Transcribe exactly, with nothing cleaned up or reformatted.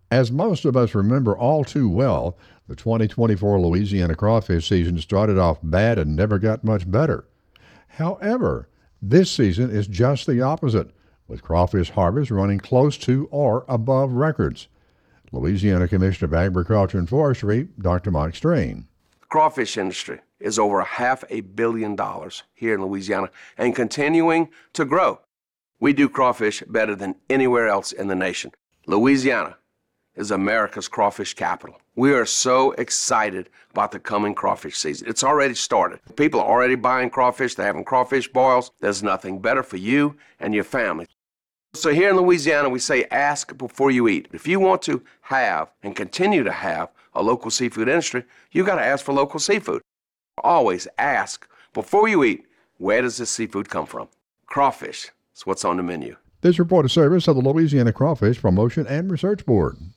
As most of us remember all too well, the twenty twenty-four Louisiana crawfish season started off bad and never got much better. However, this season is just the opposite, with crawfish harvest running close to or above records. Louisiana Commissioner of Agriculture and Forestry, Doctor Mike Strain. The crawfish industry is over half a billion dollars here in Louisiana and continuing to grow. We do crawfish better than anywhere else in the nation. Louisiana is America's crawfish capital. We are so excited about the coming crawfish season. It's already started. People are already buying crawfish. They're having crawfish boils. There's nothing better for you and your family. So here in Louisiana, we say ask before you eat. If you want to have and continue to have a local seafood industry, you got to ask for local seafood. Always ask before you eat, where does this seafood come from? Crawfish is what's on the menu. This report is service of the Louisiana Crawfish Promotion and Research Board.